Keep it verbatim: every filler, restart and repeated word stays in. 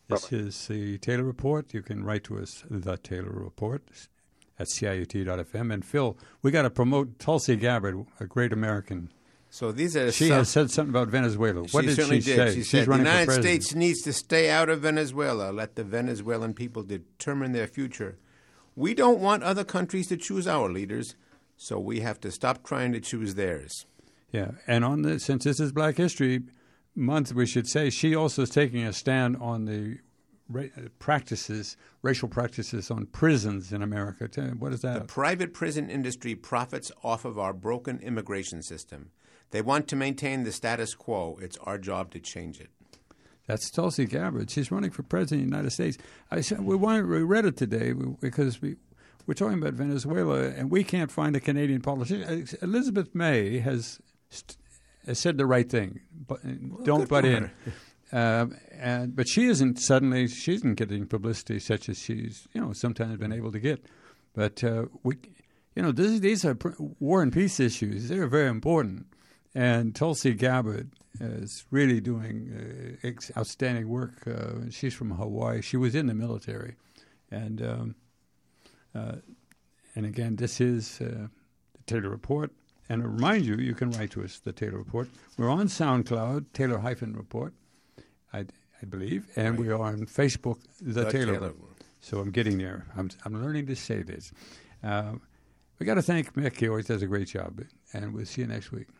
This Bye-bye. is the Taylor Report. You can write to us, The Taylor Report, at C I U T dot F M. And Phil, we got to promote Tulsi Gabbard, a great American. So these are She some, has said something about Venezuela. What she did certainly she did. say? She She's said the running for United president. States needs to stay out of Venezuela. Let the Venezuelan people determine their future. We don't want other countries to choose our leaders, so we have to stop trying to choose theirs. Yeah, and on the since this is Black History Month, we should say she also is taking a stand on the ra- practices, racial practices on prisons in America. Tell me, what is that? The private prison industry profits off of our broken immigration system. They want to maintain the status quo. It's our job to change it. That's Tulsi Gabbard. She's running for president of the United States. I said, we, wanted, we read it today because we, we're talking about Venezuela, and we can't find a Canadian politician. Elizabeth May has, has said the right thing. But, Well, don't good butt for in. Um, and but she isn't suddenly. She isn't getting publicity such as she's you know sometimes been able to get. But uh, we, you know, this, these are pr- war and peace issues. They're very important. And Tulsi Gabbard is really doing uh, ex- outstanding work. Uh, she's from Hawaii. She was in the military, and um, uh, and again, this is uh, the Taylor Report. And to remind you, you can write to us, the Taylor Report. We're on SoundCloud, Taylor hyphen Report, I, I believe, and Right. we are on Facebook, the, The Taylor. Taylor. Report. So I'm getting there. I'm I'm learning to say this. Uh, we got to thank Mick. He always does a great job, and we'll see you next week.